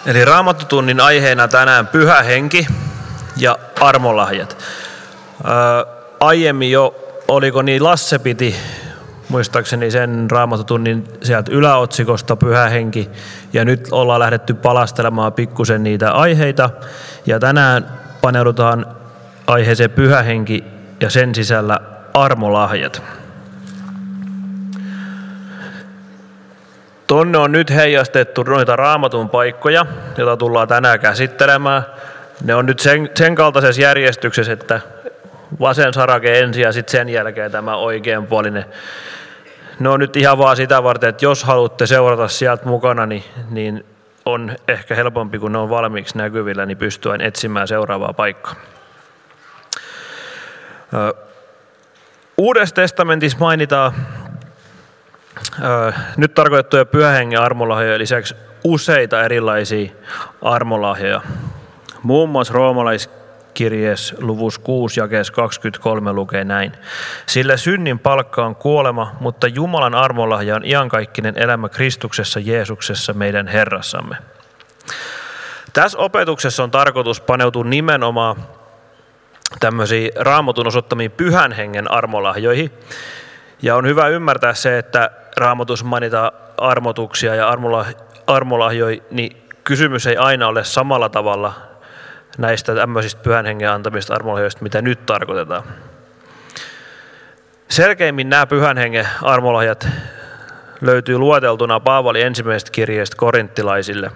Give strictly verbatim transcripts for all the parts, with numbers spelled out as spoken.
Eli Raamattutunnin aiheena tänään Pyhä Henki ja armolahjat. Ää, aiemmin jo, oliko niin, Lasse piti muistaakseni sen Raamattutunnin sieltä yläotsikosta Pyhä Henki, ja nyt ollaan lähdetty palastelemaan pikkusen niitä aiheita, ja tänään paneudutaan aiheeseen Pyhä Henki ja sen sisällä armolahjat. Tonne on nyt heijastettu noita Raamatun paikkoja, joita tullaan tänään käsittelemään. Ne on nyt sen, sen kaltaisessa järjestyksessä, että vasen sarake ensin ja sitten sen jälkeen tämä oikeanpuolinen. Ne on nyt ihan vaan sitä varten, että jos haluatte seurata sieltä mukana, niin, niin on ehkä helpompi, kun ne on valmiiksi näkyvillä, niin pystyy etsimään seuraavaa paikkaa. Uudessa testamentissa mainitaan nyt tarkoitettuja Pyhän Hengen armolahjoja lisäksi useita erilaisia armolahjoja. Muun muassa roomalaiskirjeessä luvussa kuusi jakeessa kaksikymmentäkolme lukee näin. Sillä synnin palkka on kuolema, mutta Jumalan armolahja on iankaikkinen elämä Kristuksessa Jeesuksessa meidän Herrassamme. Tässä opetuksessa on tarkoitus paneutua nimenomaan tämmöisiin Raamatun osoittamiin Pyhän Hengen armolahjoihin. Ja on hyvä ymmärtää se, että Raamatussa mainitaan armotuksia ja armolahjoja, niin kysymys ei aina ole samalla tavalla näistä tämmöisistä Pyhän Hengen antamista armolahjoista, mitä nyt tarkoitetaan. Selkeimmin nämä Pyhän Hengen armolahjat löytyy lueteltuna Paavalin ensimmäisestä kirjeestä korinttilaisille.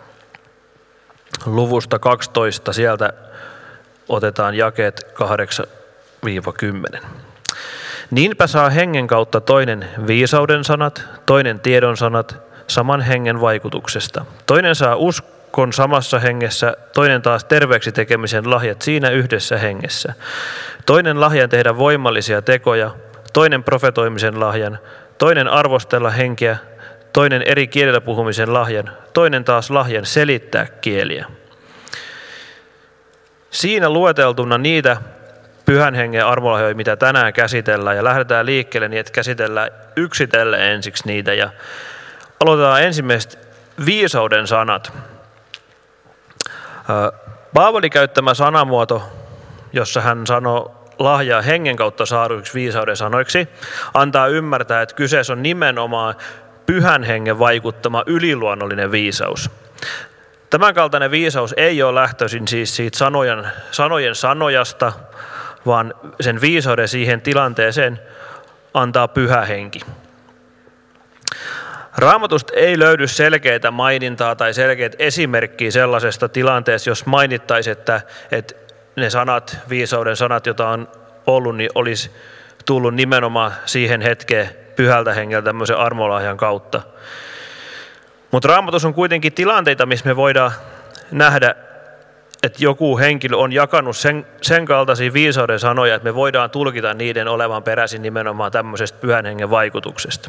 Luvusta kaksitoista, sieltä otetaan jakeet kahdeksan kymmenen. Niinpä saa hengen kautta toinen viisauden sanat, toinen tiedon sanat saman hengen vaikutuksesta. Toinen saa uskon samassa hengessä, toinen taas terveeksi tekemisen lahjat siinä yhdessä hengessä. Toinen lahjan tehdä voimallisia tekoja, toinen profetoimisen lahjan, toinen arvostella henkeä, toinen eri kielellä puhumisen lahjan, toinen taas lahjan selittää kieliä. Siinä lueteltuna niitä Pyhän Hengen armolahjoja, mitä tänään käsitellään, ja lähdetään liikkeelle niin, että käsitellään yksitellen ensiksi niitä. Ja aloitetaan ensimmäisestä viisauden sanat. Paavali käyttämä sanamuoto, jossa hän sanoo lahjaa hengen kautta saaduiksi viisauden sanoiksi, antaa ymmärtää, että kyseessä on nimenomaan Pyhän Hengen vaikuttama yliluonnollinen viisaus. Tämänkaltainen viisaus ei ole lähtöisin siis siitä sanojen, sanojen sanojasta, vaan sen viisauden siihen tilanteeseen antaa Pyhä Henki. Raamatusta ei löydy selkeää mainintaa tai selkeät esimerkkiä sellaisesta tilanteesta, jos mainittaisiin, että, että ne sanat, viisauden sanat, joita on ollut, niin olisi tullut nimenomaan siihen hetkeen Pyhältä Hengeltä tämmöisen armolahjan kautta. Mutta Raamatussa on kuitenkin tilanteita, missä me voidaan nähdä, että joku henkilö on jakanut sen, sen kaltaisia viisauden sanoja, että me voidaan tulkita niiden olevan peräisin nimenomaan tämmöisestä Pyhän Hengen vaikutuksesta.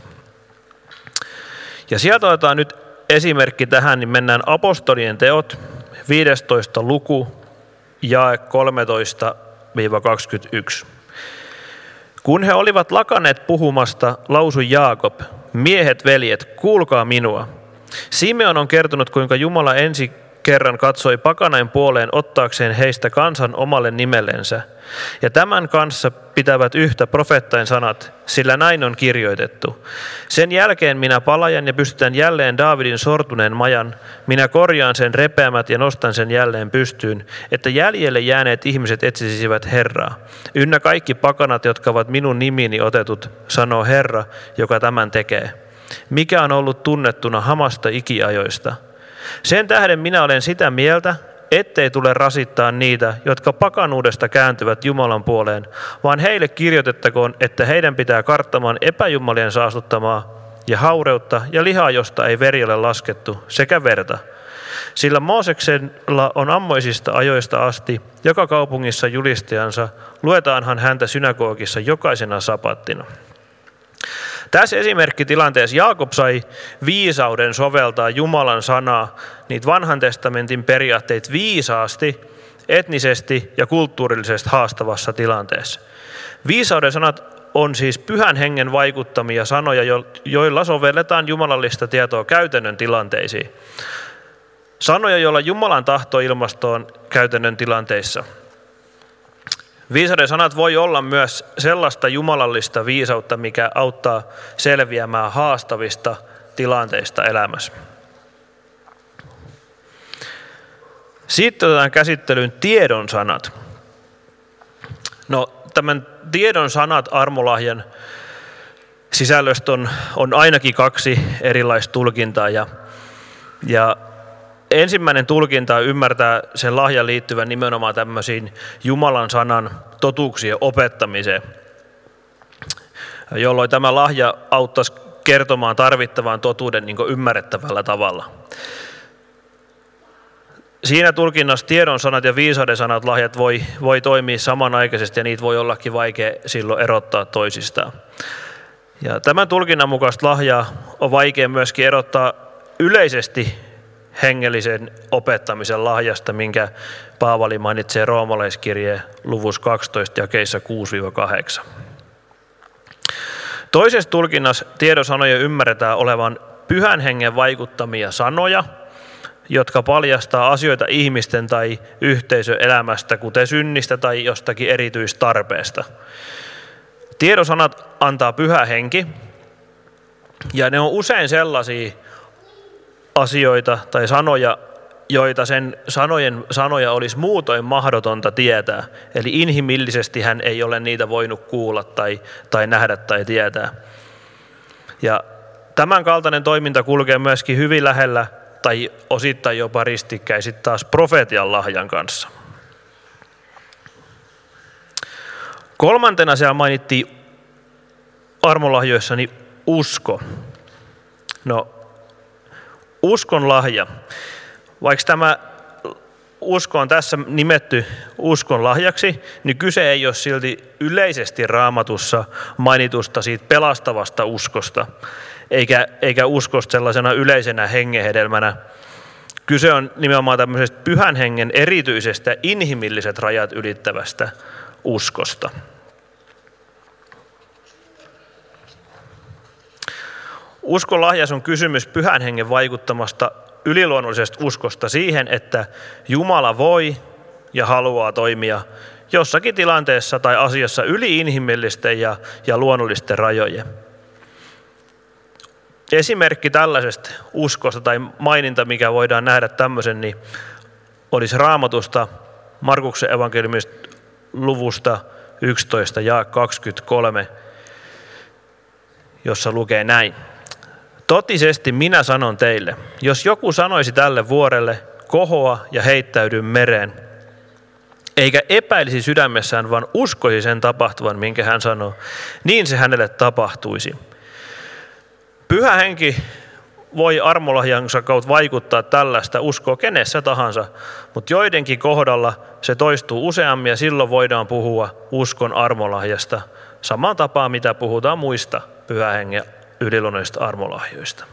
Ja sieltä otetaan nyt esimerkki tähän, niin mennään apostolien teot, viidestoista luku, jae kolmetoista kaksikymmentäyksi. Kun he olivat lakaneet puhumasta, lausui Jaakob, miehet, veljet, kuulkaa minua. Simeon on kertonut, kuinka Jumala ensi kerran katsoi pakanain puoleen ottaakseen heistä kansan omalle nimellensä. Ja tämän kanssa pitävät yhtä profeettain sanat, sillä näin on kirjoitettu. Sen jälkeen minä palajan ja pystytän jälleen Daavidin sortuneen majan. Minä korjaan sen repeämät ja nostan sen jälleen pystyyn, että jäljelle jääneet ihmiset etsisivät Herraa. Ynnä kaikki pakanat, jotka ovat minun nimini otetut, sanoo Herra, joka tämän tekee. Mikä on ollut tunnettuna hamasta ikiajoista? Sen tähden minä olen sitä mieltä, ettei tule rasittaa niitä, jotka pakanuudesta kääntyvät Jumalan puoleen, vaan heille kirjoitettakoon, että heidän pitää karttamaan epäjumalien saastuttamaa ja haureutta ja lihaa, josta ei veri ole laskettu, sekä verta. Sillä Mooseksella on ammoisista ajoista asti joka kaupungissa julistajansa, luetaanhan häntä synagogissa jokaisena sapattina. Tässä esimerkkitilanteessa Jaakob sai viisauden soveltaa Jumalan sanaa, niitä vanhan testamentin periaatteita viisaasti, etnisesti ja kulttuurillisesti haastavassa tilanteessa. Viisauden sanat on siis Pyhän Hengen vaikuttamia sanoja, joilla sovelletaan jumalallista tietoa käytännön tilanteisiin. Sanoja, joilla Jumalan tahto ilmastoon käytännön tilanteissa. Viisauden sanat voi olla myös sellaista jumalallista viisautta, mikä auttaa selviämään haastavista tilanteista elämässä. Sitten otetaan käsittelyyn tiedon sanat. No, tämän tiedon sanat armolahjan sisällöstä on, on ainakin kaksi erilaista tulkintaa. Ja, ja ensimmäinen tulkinta ymmärtää sen lahjan liittyvän nimenomaan tämmöisiin Jumalan sanan totuuksien opettamiseen, jolloin tämä lahja auttaisi kertomaan tarvittavan totuuden niin kuin ymmärrettävällä tavalla. Siinä tulkinnassa tiedon sanat ja viisauden sanat lahjat voi, voi toimia samanaikaisesti ja niitä voi ollakin vaikea silloin erottaa toisistaan. Ja tämän tulkinnan mukaista lahjaa on vaikea myöskin erottaa yleisesti hengellisen opettamisen lahjasta, minkä Paavali mainitsee roomalaiskirjeen luvussa kaksitoista jakeissa kuusi kahdeksan. Toisessa tulkinnassa tiedon sanoja ymmärretään olevan pyhän hengen vaikuttamia sanoja, jotka paljastaa asioita ihmisten tai yhteisön elämästä, kuten synnistä tai jostakin erityistarpeesta. Tiedon sanat antaa pyhä henki, ja ne on usein sellaisia asioita tai sanoja, joita sen sanojen sanoja olisi muutoin mahdotonta tietää. Eli inhimillisesti hän ei ole niitä voinut kuulla tai, tai nähdä tai tietää. Ja tämän kaltainen toiminta kulkee myöskin hyvin lähellä tai osittain jopa ristikkäin sitten taas profeetian lahjan kanssa. Kolmantena siellä mainittiin armolahjoissani usko. No, uskon lahja. Vaikka tämä usko on tässä nimetty uskon lahjaksi, niin kyse ei ole silti yleisesti Raamatussa mainitusta siitä pelastavasta uskosta, eikä, eikä uskosta sellaisena yleisenä hengenhedelmänä. Kyse on nimenomaan tämmöisestä pyhän hengen erityisestä inhimilliset rajat ylittävästä uskosta. Uskon lahjas on kysymys pyhän hengen vaikuttamasta yliluonnollisesta uskosta siihen, että Jumala voi ja haluaa toimia jossakin tilanteessa tai asiassa yli inhimillisten ja, ja luonnollisten rajojen. Esimerkki tällaisesta uskosta tai maininta, mikä voidaan nähdä tämmöisen, niin olisi Raamatusta Markuksen evankeliumista luvusta yksitoista ja kaksikymmentäkolme, jossa lukee näin. Totisesti minä sanon teille, jos joku sanoisi tälle vuorelle, kohoa ja heittäydy mereen, eikä epäilisi sydämessään, vaan uskoisi sen tapahtuvan, minkä hän sanoo, niin se hänelle tapahtuisi. Pyhä henki voi armolahjansa kautta vaikuttaa tällaista uskoa kenessä tahansa, mutta joidenkin kohdalla se toistuu useammin ja silloin voidaan puhua uskon armolahjasta samaan tapaan, mitä puhutaan muista pyhän hengen yliluonnollisista armolahjoista.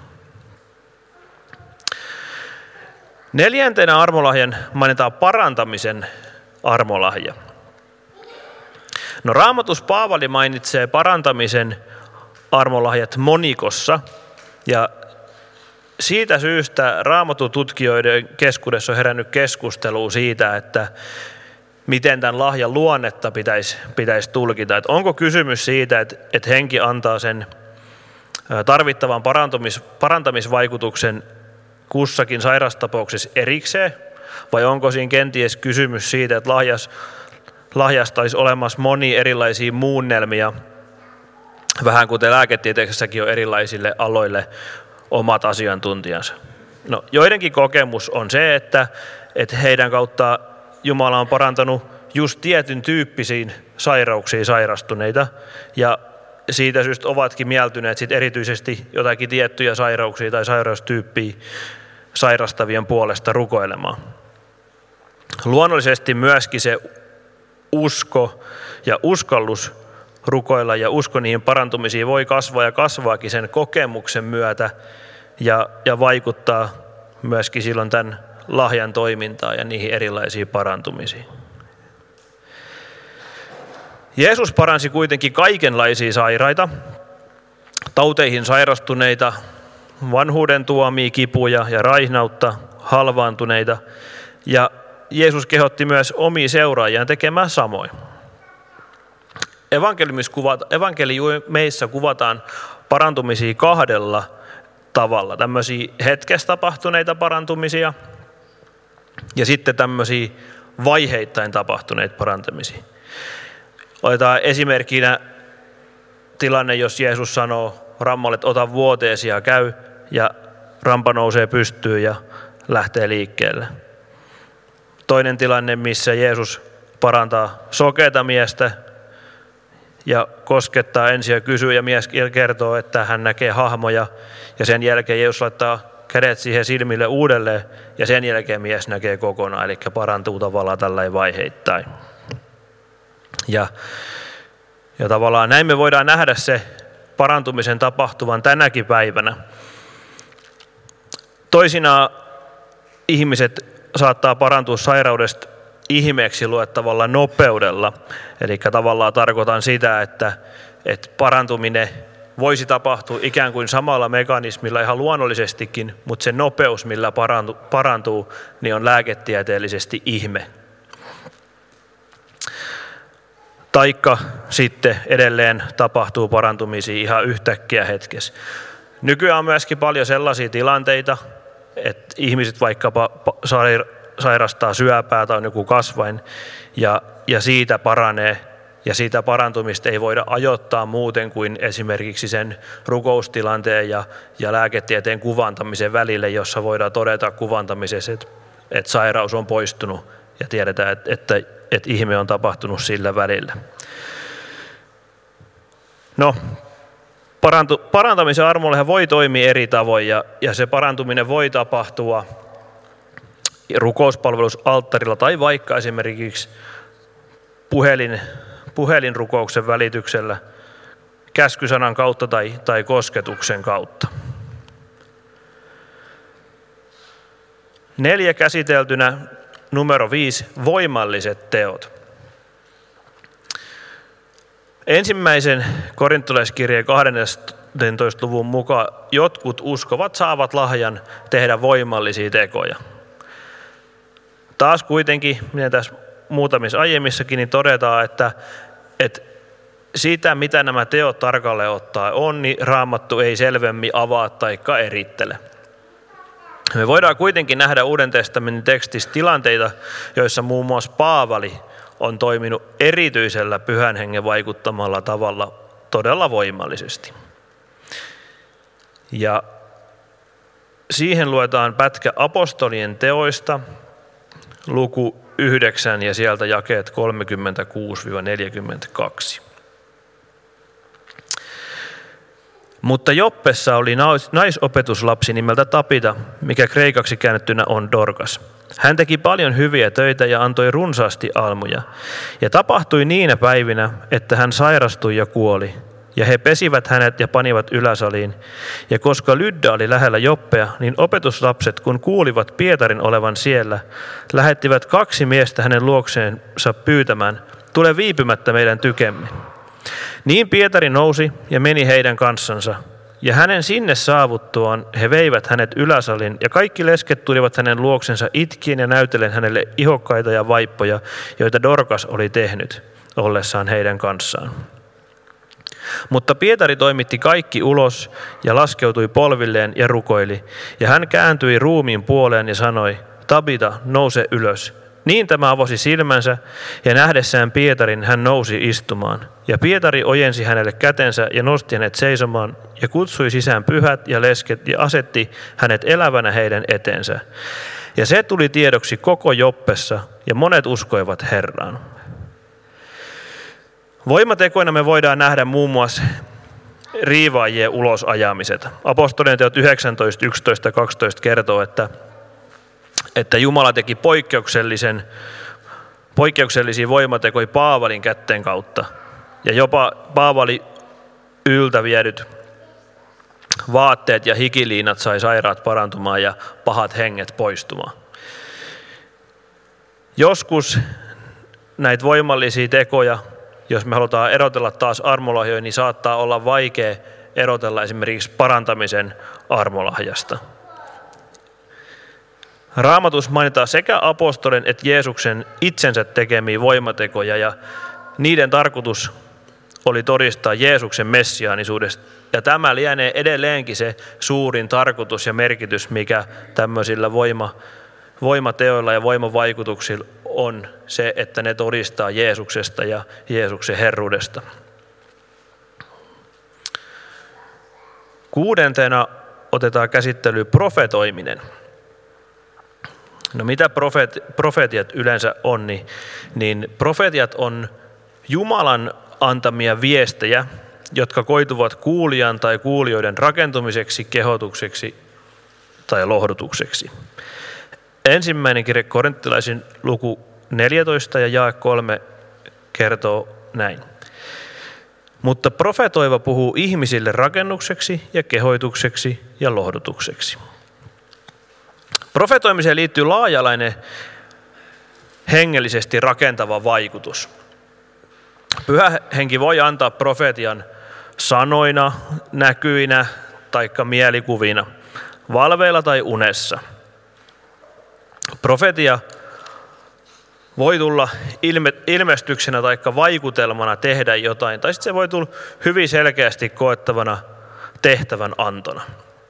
Neljäntenä armolahjan mainitaan parantamisen armolahja. No, Raamatus Paavali mainitsee parantamisen armolahjat monikossa, ja siitä syystä Raamatun tutkijoiden keskuudessa on herännyt keskustelua siitä, että miten tämän lahjan luonnetta pitäisi, pitäisi tulkita. Että onko kysymys siitä, että, että henki antaa sen tarvittavan parantamis, parantamisvaikutuksen kussakin sairastapauksessa erikseen, vai onko siinä kenties kysymys siitä, että lahjas, lahjasta olisi olemassa monia erilaisia muunnelmia, vähän kuten lääketieteessäkin on erilaisille aloille omat asiantuntijansa. No, joidenkin kokemus on se, että, että heidän kautta Jumala on parantanut just tietyn tyyppisiin sairauksiin sairastuneita, ja siitä syystä ovatkin mieltyneet sit erityisesti jotakin tiettyjä sairauksia tai sairaustyyppiä sairastavien puolesta rukoilemaan. Luonnollisesti myöskin se usko ja uskallus rukoilla ja usko niihin parantumisiin voi kasvaa ja kasvaakin sen kokemuksen myötä ja, ja vaikuttaa myöskin silloin tämän lahjan toimintaan ja niihin erilaisiin parantumisiin. Jeesus paransi kuitenkin kaikenlaisia sairaita, tauteihin sairastuneita, vanhuuden tuomia kipuja ja raihnautta, halvaantuneita. Ja Jeesus kehotti myös omia seuraajiaan tekemään samoin. Evankeliumissa kuvataan parantumisia kahdella tavalla. Tämmöisiä hetkessä tapahtuneita parantumisia ja sitten tämmöisiä vaiheittain tapahtuneita parantumisia. Otetaan esimerkkinä tilanne, jos Jeesus sanoo rammalle, että ota vuoteesi ja käy, ja rampa nousee pystyyn ja lähtee liikkeelle. Toinen tilanne, missä Jeesus parantaa sokeata miestä ja koskettaa ensin ja kysyy, ja mies kertoo, että hän näkee hahmoja, ja sen jälkeen Jeesus laittaa kädet siihen silmille uudelleen, ja sen jälkeen mies näkee kokonaan, eli parantuu tavallaan tällainen vaiheittain. Ja, ja tavallaan näin me voidaan nähdä se parantumisen tapahtuvan tänäkin päivänä. Toisinaan ihmiset saattaa parantua sairaudesta ihmeeksi luettavalla nopeudella. Eli tavallaan tarkoitan sitä, että, että parantuminen voisi tapahtua ikään kuin samalla mekanismilla ihan luonnollisestikin, mutta se nopeus, millä parantuu, parantuu niin on lääketieteellisesti ihme. Taikka sitten edelleen tapahtuu parantumisia ihan yhtäkkiä hetkessä. Nykyään on myöskin paljon sellaisia tilanteita, että ihmiset vaikkapa sairastaa syöpää tai on joku kasvain ja, ja siitä paranee ja siitä parantumista ei voida ajoittaa muuten kuin esimerkiksi sen rukoustilanteen ja, ja lääketieteen kuvantamisen välille, jossa voidaan todeta kuvantamisessa, että, että sairaus on poistunut ja tiedetään, että, että, että ihme on tapahtunut sillä välillä. No, parantu, parantamisen armollehan voi toimia eri tavoin ja, ja se parantuminen voi tapahtua rukouspalvelusalttarilla tai vaikka esimerkiksi puhelin, puhelinrukouksen välityksellä, käskysanan kautta tai, tai kosketuksen kautta. Neljä käsiteltynä, numero viisi, voimalliset teot. Ensimmäisen korintolaiskirjeen kahdentoista luvun mukaan jotkut uskovat saavat lahjan tehdä voimallisia tekoja. Taas kuitenkin, minä tässä muutamissa aiemmissakin, niin todetaan, että, että sitä, mitä nämä teot tarkalleen ottaa on, niin Raamattu ei selvemmin avaa taikka erittele. Me voidaan kuitenkin nähdä Uuden testamentin tekstissä tilanteita, joissa muun muassa Paavali on toiminut erityisellä Pyhän Hengen vaikuttamalla tavalla todella voimallisesti. Ja siihen luetaan pätkä apostolien teoista, luku yhdeksän ja sieltä jakeet kolmekymmentäkuusi neljäkymmentäkaksi. Mutta Joppessa oli naisopetuslapsi nimeltä Tabita, mikä kreikaksi käännettynä on Dorkas. Hän teki paljon hyviä töitä ja antoi runsaasti almuja. Ja tapahtui niinä päivinä, että hän sairastui ja kuoli. Ja he pesivät hänet ja panivat yläsaliin. Ja koska Lydda oli lähellä Joppea, niin opetuslapset, kun kuulivat Pietarin olevan siellä, lähettivät kaksi miestä hänen luokseensa pyytämään, tule viipymättä meidän tykemme. Niin Pietari nousi ja meni heidän kanssansa. Ja hänen sinne saavuttuaan he veivät hänet yläsalin, ja kaikki lesket tulivat hänen luoksensa itkien ja näytellen hänelle ihokkaita ja vaippoja, joita Dorkas oli tehnyt ollessaan heidän kanssaan. Mutta Pietari toimitti kaikki ulos ja laskeutui polvilleen ja rukoili, ja hän kääntyi ruumiin puoleen ja sanoi, Tabita, nouse ylös. Niin tämä avasi silmänsä, ja nähdessään Pietarin hän nousi istumaan. Ja Pietari ojensi hänelle kätensä ja nosti hänet seisomaan, ja kutsui sisään pyhät ja lesket, ja asetti hänet elävänä heidän eteensä. Ja se tuli tiedoksi koko Joppessa, ja monet uskoivat Herraan. Voimatekoina me voidaan nähdä muun muassa riivaajien ulosajamiset. Apostolien teot yhdeksäntoista, yksitoista, kaksitoista kertoo, että että Jumala teki poikkeuksellisen, poikkeuksellisia voimatekoja Paavalin kätten kautta. Ja jopa Paavali yltä viedyt vaatteet ja hikiliinat sai sairaat parantumaan ja pahat henget poistumaan. Joskus näitä voimallisia tekoja, jos me halutaan erotella taas armolahjoja, niin saattaa olla vaikea erotella esimerkiksi parantamisen armolahjasta. Raamatus mainitaan sekä apostolien että Jeesuksen itsensä tekemiä voimatekoja, ja niiden tarkoitus oli todistaa Jeesuksen messiaanisuudesta. Ja tämä lienee edelleenkin se suurin tarkoitus ja merkitys, mikä tämmöisillä voima, voimateoilla ja voimavaikutuksilla on, se, että ne todistaa Jeesuksesta ja Jeesuksen herruudesta. Kuudentena otetaan käsittelyyn profetoiminen. No mitä profet, profetiat yleensä on, niin, niin profetiat on Jumalan antamia viestejä, jotka koituvat kuulijan tai kuulijoiden rakentumiseksi, kehotukseksi tai lohdutukseksi. Ensimmäinen kirje Korinttilaisiin luku neljätoista ja jae kolme kertoo näin. Mutta profetoiva puhuu ihmisille rakennukseksi ja kehoitukseksi ja lohdutukseksi. Profetoimiseen liittyy laaja-alainen hengellisesti rakentava vaikutus. Pyhä henki voi antaa profetian sanoina, näkyinä tai mielikuvina, valveilla tai unessa. Profetia voi tulla ilme, ilmestyksenä tai vaikutelmana tehdä jotain, tai sitten se voi tulla hyvin selkeästi koettavana tehtävän antona.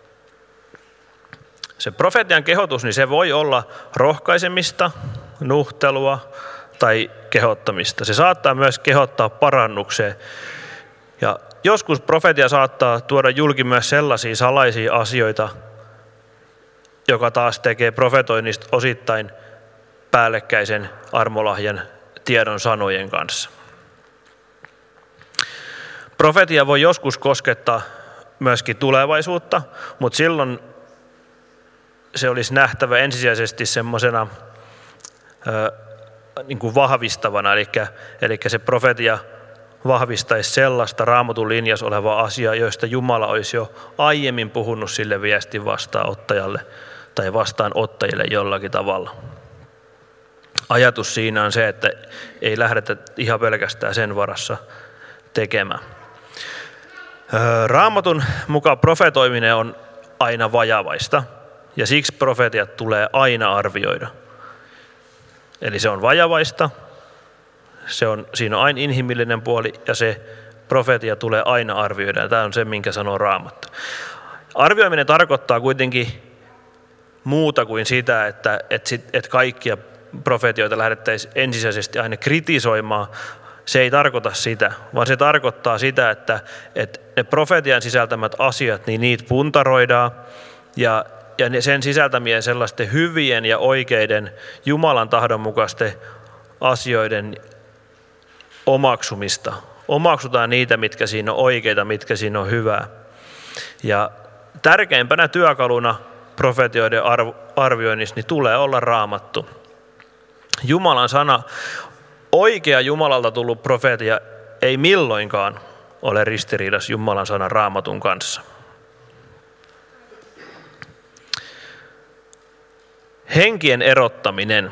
Se profetian kehotus, niin se voi olla rohkaisemista, nuhtelua tai kehottamista. Se saattaa myös kehottaa parannukseen. Ja joskus profetia saattaa tuoda julki myös sellaisia salaisia asioita, joka taas tekee profetoinnista osittain päällekkäisen armolahjan tiedon sanojen kanssa. Profetia voi joskus koskettaa myöskin tulevaisuutta, mutta silloin se olisi nähtävä ensisijaisesti semmoisena niin kuin vahvistavana, eli, eli se profetia vahvistaisi sellaista Raamatun linjassa olevaa asiaa, joista Jumala olisi jo aiemmin puhunut sille viestin vastaanottajalle tai vastaanottajille jollakin tavalla. Ajatus siinä on se, että ei lähdetä ihan pelkästään sen varassa tekemään. Raamatun mukaan profetoiminen on aina vajavaista, ja siksi profetiat tulee aina arvioida. Eli se on vajavaista, se on, siinä on aina inhimillinen puoli, ja se profetia tulee aina arvioida. Ja tämä on se, minkä sanoo Raamattu. Arvioiminen tarkoittaa kuitenkin muuta kuin sitä, että, että, sit, että kaikkia profetioita lähdettäisiin ensisijaisesti aina kritisoimaan. Se ei tarkoita sitä, vaan se tarkoittaa sitä, että, että ne profetian sisältämät asiat, niin niitä puntaroidaan, ja, ja sen sisältämien sellaisten hyvien ja oikeiden Jumalan tahdon mukaisten asioiden omaksumista. Omaksutaan niitä, mitkä siinä on oikeita, mitkä siinä on hyvää. Ja tärkeimpänä työkaluna profetioiden arvioinnissa niin tulee olla Raamattu. Jumalan sana, oikea Jumalalta tullut profetia ei milloinkaan ole ristiriidassa Jumalan sanan Raamatun kanssa. Henkien erottaminen.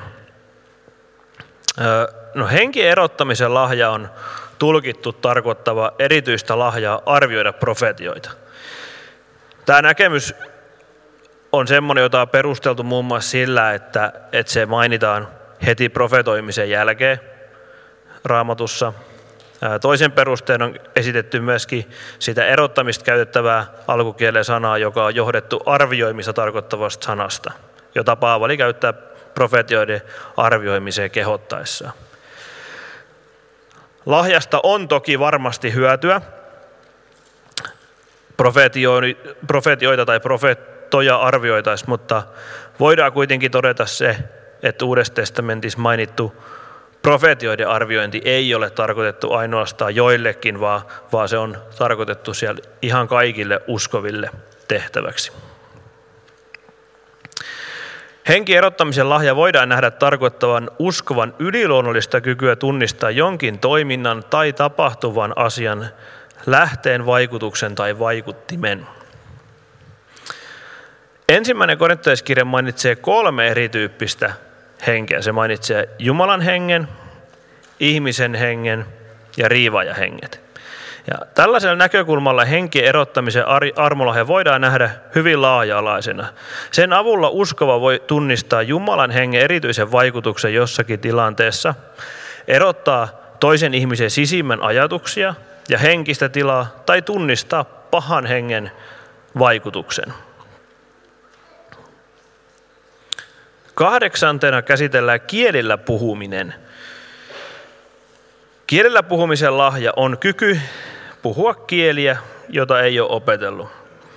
No, henkien erottamisen lahja on tulkittu tarkoittava erityistä lahjaa arvioida profetioita. Tämä näkemys on semmoinen, jota on perusteltu muun muassa sillä, että, että se mainitaan heti profetoimisen jälkeen Raamatussa. Toisen perusteen on esitetty myöskin sitä erottamista käytettävää alkukielen sanaa, joka on johdettu arvioimista tarkoittavasta sanasta, jota Paavali käyttää profetioiden arvioimiseen kehottaessaan. Lahjasta on toki varmasti hyötyä. Profetioita tai profeettoja arvioitaisiin, mutta voidaan kuitenkin todeta se, että Uudessa testamentissa mainittu profetioiden arviointi ei ole tarkoitettu ainoastaan joillekin, vaan, vaan se on tarkoitettu siellä ihan kaikille uskoville tehtäväksi. Henkien erottamisen lahja voidaan nähdä tarkoittavan uskovan yliluonnollista kykyä tunnistaa jonkin toiminnan tai tapahtuvan asian lähteen, vaikutuksen tai vaikuttimen. Ensimmäinen korintolaiskirja mainitsee kolme erityyppistä henkeä. Se mainitsee Jumalan hengen, ihmisen hengen ja riivaajahenget. Ja tällaisella näkökulmalla henkien erottamisen armolahja voidaan nähdä hyvin laaja-alaisena. Sen avulla uskova voi tunnistaa Jumalan hengen erityisen vaikutuksen jossakin tilanteessa, erottaa toisen ihmisen sisimmän ajatuksia ja henkistä tilaa tai tunnistaa pahan hengen vaikutuksen. Kahdeksantena käsitellään kielillä puhuminen. Kielellä puhumisen lahja on kyky puhua kieliä, jota ei ole opetellut.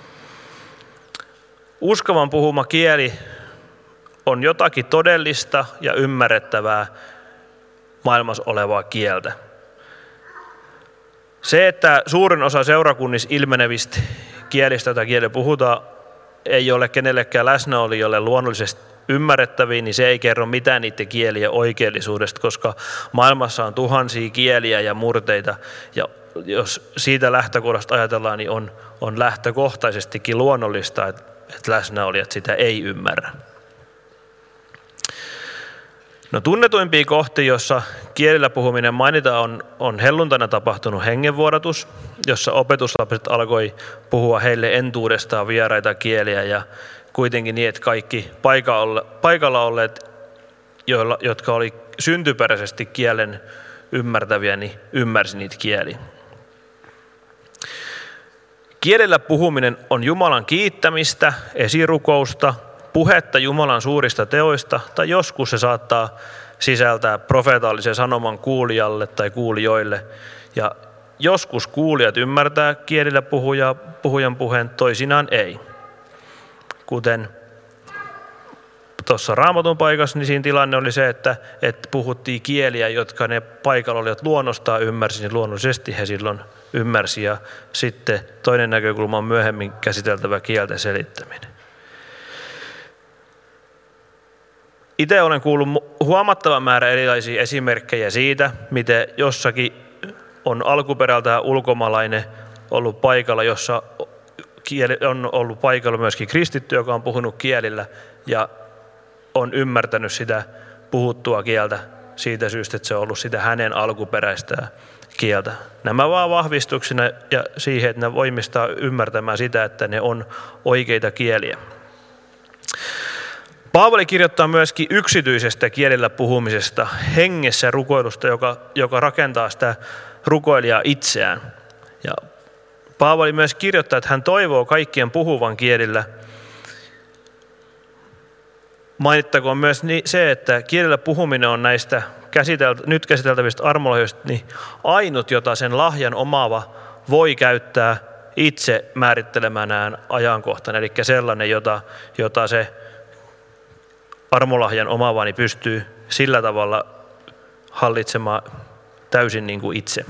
Uskovan puhuma kieli on jotakin todellista ja ymmärrettävää maailmassa olevaa kieltä. Se, että suurin osa seurakunnissa ilmenevistä kielistä, joita kielellä puhutaan, ei ole kenellekään läsnäolijoille luonnollisesti ymmärrettäviä, niin se ei kerro mitään niiden kielien oikeellisuudesta, koska maailmassa on tuhansia kieliä ja murteita, ja jos siitä lähtökohdasta ajatellaan, niin on, on lähtökohtaisestikin luonnollista, että, että läsnäolijat sitä ei ymmärrä. No, tunnetuimpia kohtia, jossa kielillä puhuminen mainitaan, on, on helluntana tapahtunut hengenvuodatus, jossa opetuslapset alkoi puhua heille entuudestaan vieraita kieliä ja kuitenkin niin, että kaikki paikalla olleet, joilla, jotka oli syntyperäisesti kielen ymmärtäviä, niin ymmärsi niitä kieliä. Kielellä puhuminen on Jumalan kiittämistä, esirukousta, puhetta Jumalan suurista teoista, tai joskus se saattaa sisältää profeetallisen sanoman kuulijalle tai kuulijoille. Ja joskus kuulijat ymmärtää kielillä puhuja, puhujan puheen, toisinaan ei. Kuten tuossa Raamatun paikassa, niin siinä tilanne oli se, että, että puhuttiin kieliä, jotka ne paikalla olivat luonnostaan ymmärsi, niin luonnollisesti he silloin ymmärsi. Ja sitten toinen näkökulma on myöhemmin käsiteltävä kielten selittäminen. Itse olen kuullut huomattavan määrä erilaisia esimerkkejä siitä, miten jossakin on alkuperältään ulkomaalainen ollut paikalla, jossa on ollut paikalla myöskin kristitty, joka on puhunut kielillä ja on ymmärtänyt sitä puhuttua kieltä siitä syystä, että se on ollut sitä hänen alkuperäistä kieltä. Nämä vaan vahvistuksena ja siihen, että ne voimistaa ymmärtämään sitä, että ne on oikeita kieliä. Paavali kirjoittaa myöskin yksityisestä kielellä puhumisesta, hengessä rukoilusta, joka, joka rakentaa sitä rukoilijaa itseään. Ja Paavali myös kirjoittaa, että hän toivoo kaikkien puhuvan kielillä. Mainittakoon myös se, että kielellä puhuminen on näistä käsiteltä, nyt käsiteltävistä armolahjoista niin ainut, jota sen lahjan omaava voi käyttää itse määrittelemänään ajankohtana, eli sellainen, jota, jota se armolahjan omaava niin pystyy sillä tavalla hallitsemaan täysin niin kuin itse.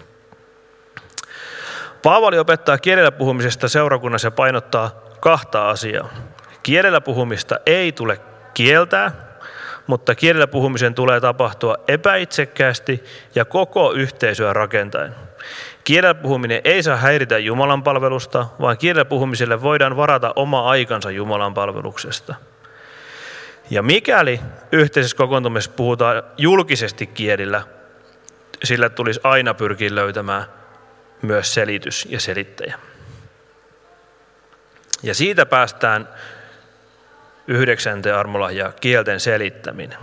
Paavali opettaa kielellä puhumisesta seurakunnassa ja painottaa kahta asiaa. Kielellä puhumista ei tule kieltää, mutta kielellä puhumisen tulee tapahtua epäitsekkäästi ja koko yhteisöä rakentaen. Kielellä puhuminen ei saa häiritä Jumalan palvelusta, vaan kielellä puhumiselle voidaan varata oma aikansa Jumalan palveluksesta. Ja mikäli yhteisessä kokoontumisessa puhutaan julkisesti kielillä, sillä tulisi aina pyrkiä löytämään myös selitys ja selittäjä. Ja siitä päästään yhdeksänteen armolahjaan, kielten selittäminen.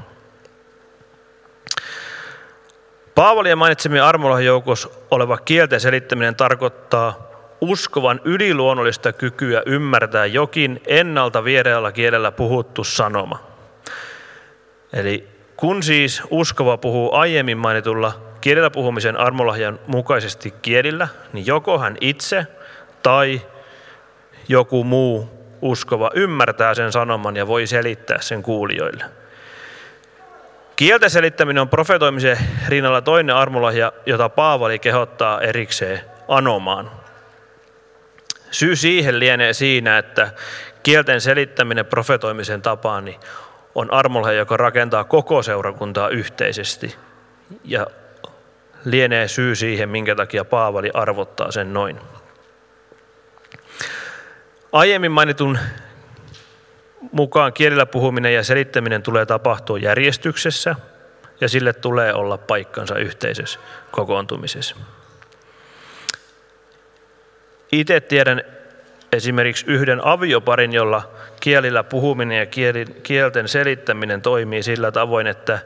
Paavalien mainitsemien armolahjan joukossa oleva kielten selittäminen tarkoittaa uskovan yliluonnollista kykyä ymmärtää jokin ennalta vieraalla kielellä puhuttu sanoma. Eli kun siis uskova puhuu aiemmin mainitulla kielellä puhumisen armolahjan mukaisesti kielillä, niin joko hän itse tai joku muu uskova ymmärtää sen sanoman ja voi selittää sen kuulijoille. Kielten selittäminen on profetoimisen rinnalla toinen armolahja, jota Paavali kehottaa erikseen anomaan. Syy siihen lienee siinä, että kielten selittäminen profetoimisen tapaan niin on armolahja, joka rakentaa koko seurakuntaa yhteisesti. Ja lienee syy siihen, minkä takia Paavali arvottaa sen noin. Aiemmin mainitun mukaan kielellä puhuminen ja selittäminen tulee tapahtua järjestyksessä ja sille tulee olla paikkansa yhteisessä kokoontumisessa. itse tiedän esimerkiksi yhden avioparin, jolla kielillä puhuminen ja kielten selittäminen toimii sillä tavoin, että,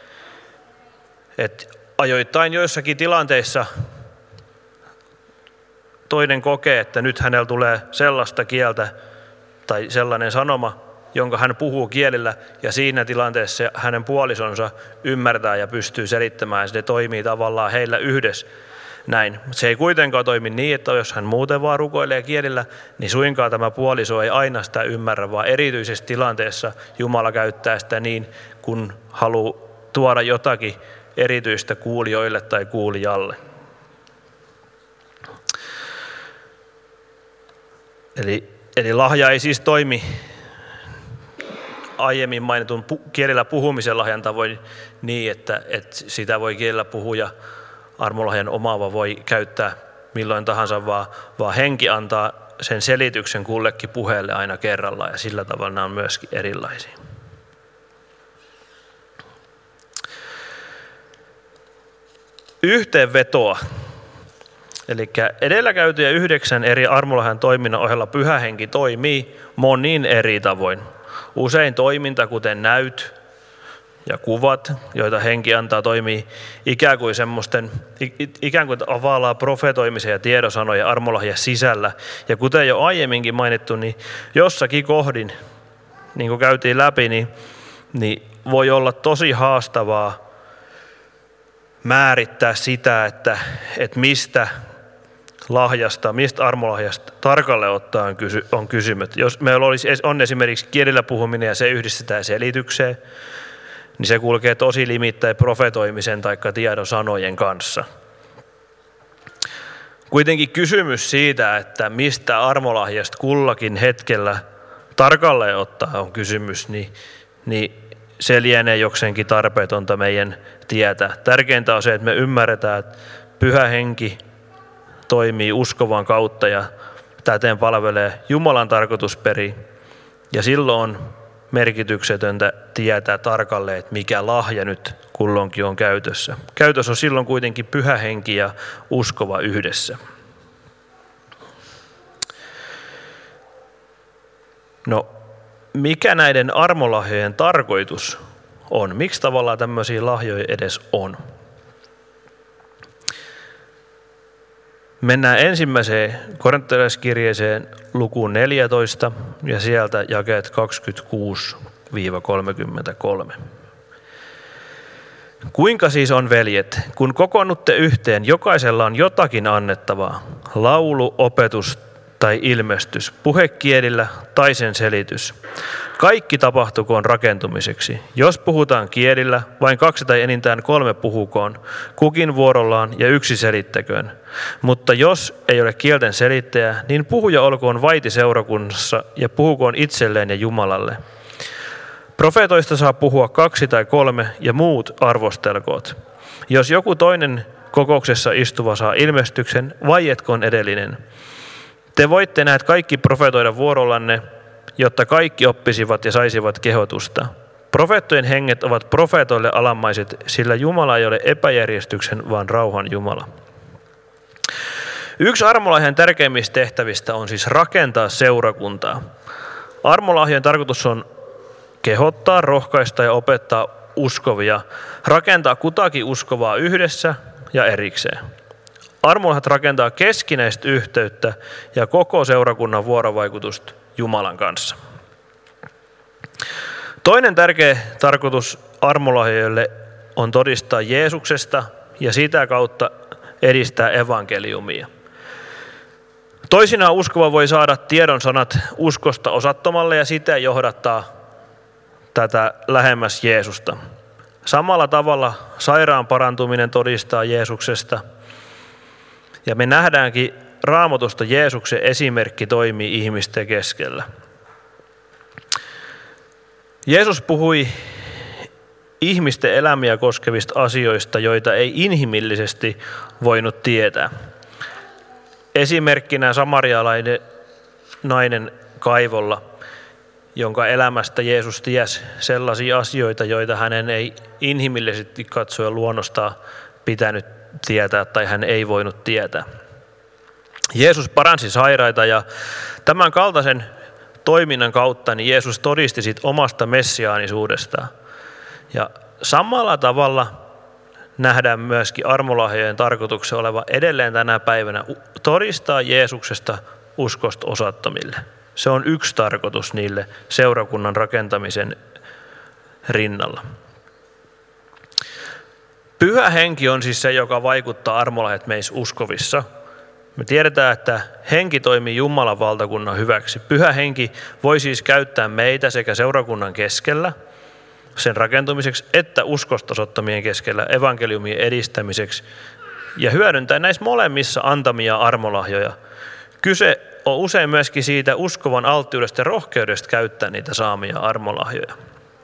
että ajoittain joissakin tilanteissa toinen kokee, että nyt hänellä tulee sellaista kieltä tai sellainen sanoma, jonka hän puhuu kielillä, ja siinä tilanteessa hänen puolisonsa ymmärtää ja pystyy selittämään, ja se toimii tavallaan heillä yhdessä näin. Se ei kuitenkaan toimi niin, että jos hän muuten vaan rukoilee kielillä, niin suinkaan tämä puoliso ei aina sitä ymmärrä, vaan erityisessä tilanteessa Jumala käyttää sitä niin, kun haluaa tuoda jotakin erityistä kuulijoille tai kuulijalle. Eli, eli lahja ei siis toimi aiemmin mainitun pu- kielellä puhumisen lahjan tavoin niin, että, että sitä voi kielellä puhuja armolahjan omaava voi käyttää milloin tahansa, vaan, vaan henki antaa sen selityksen kullekin puheelle aina kerrallaan, ja sillä tavalla nämä on myöskin erilaisia. Yhteenvetoa. Eli edellä käytyjä yhdeksän eri armolahjan toiminnan ohella pyhä henki toimii monin eri tavoin. Usein toiminta, kuten näyt ja kuvat, joita henki antaa, toimii ikään kuin semmoisten, ikään kuin avaalaa profetoimisen ja tiedosanoja armolahjan sisällä. Ja kuten jo aiemminkin mainittu, niin jossakin kohdin, niin kuin käytiin läpi, niin, niin voi olla tosi haastavaa määrittää sitä, että, että mistä lahjasta, mistä armolahjasta tarkalleen ottaen on, kysy, on kysymys. Jos meillä olisi, on esimerkiksi kielillä puhuminen ja se yhdistetään selitykseen, niin se kulkee tosi limittäin profetoimisen tai tiedon sanojen kanssa. Kuitenkin kysymys siitä, että mistä armolahjasta kullakin hetkellä tarkalleen ottaen on kysymys, niin, niin se lienee jokseenkin tarpeetonta meidän tietää. Tärkeintä on se, että me ymmärretään, että pyhä henki toimii uskovan kautta ja täten palvelee Jumalan tarkoitusperi. Ja silloin on merkityksetöntä tietää tarkalleen, että mikä lahja nyt kulloinkin on käytössä. Käytössä on silloin kuitenkin pyhä henki ja uskova yhdessä. No, mikä näiden armolahjojen tarkoitus on? Miksi tavallaan tämmöisiä lahjoja edes on? Mennään ensimmäiseen korintolaiskirjeeseen lukuun neljätoista ja sieltä jakeet kaksikymmentäkuusi kolmekymmentäkolme. Kuinka siis on, veljet, kun kokoonnutte yhteen, jokaisella on jotakin annettavaa, laulu, opetus tai ilmestys, puhekielillä tai sen selitys. Kaikki tapahtukoon rakentumiseksi. Jos puhutaan kielillä, vain kaksi tai enintään kolme puhukoon, kukin vuorollaan ja yksi selittäköön. Mutta jos ei ole kielten selittäjä, niin puhuja olkoon vaiti seurakunnassa ja puhukoon itselleen ja Jumalalle. Profeetoista saa puhua kaksi tai kolme ja muut arvostelkoot. Jos joku toinen kokouksessa istuva saa ilmestyksen, vaietkoon edellinen. Te voitte näet kaikki profetoida vuorollanne, jotta kaikki oppisivat ja saisivat kehotusta. Profeettojen henget ovat profeetoille alamaiset, sillä Jumala ei ole epäjärjestyksen, vaan rauhan Jumala. Yksi armolahjan tärkeimmistä tehtävistä on siis rakentaa seurakuntaa. Armolahjan tarkoitus on kehottaa, rohkaista ja opettaa uskovia, rakentaa kutakin uskovaa yhdessä ja erikseen. Armolahjat rakentaa keskinäistä yhteyttä ja koko seurakunnan vuorovaikutusta Jumalan kanssa. Toinen tärkeä tarkoitus armolahjoille on todistaa Jeesuksesta ja sitä kautta edistää evankeliumia. Toisinaan uskova voi saada tiedon sanat uskosta osattomalle ja sitä johdattaa tätä lähemmäs Jeesusta. Samalla tavalla sairaan parantuminen todistaa Jeesuksesta. Ja me nähdäänkin Raamatusta Jeesuksen esimerkki toimii ihmisten keskellä. Jeesus puhui ihmisten elämiä koskevista asioista, joita ei inhimillisesti voinut tietää. Esimerkkinä samarialainen nainen kaivolla, jonka elämästä Jeesus tiesi sellaisia asioita, joita hänen ei inhimillisesti katsoen luonnostaan pitänyt tietää tai hän ei voinut tietää. Jeesus paransi sairaita ja tämän kaltaisen toiminnan kautta niin Jeesus todisti sit omasta messiaanisuudestaan. Ja samalla tavalla nähdään myöskin armolahjojen tarkoituksen olevan edelleen tänä päivänä todistaa Jeesuksesta uskosta osattomille. Se on yksi tarkoitus niille seurakunnan rakentamisen rinnalla. Pyhä henki on siis se, joka vaikuttaa armolahjat meissä uskovissa. Me tiedetään, että henki toimii Jumalan valtakunnan hyväksi. Pyhä henki voi siis käyttää meitä sekä seurakunnan keskellä sen rakentumiseksi että uskosta osoittamien keskellä evankeliumien edistämiseksi ja hyödyntää näissä molemmissa antamia armolahjoja. Kyse on usein myöskin siitä uskovan alttiudesta ja rohkeudesta käyttää niitä saamia armolahjoja.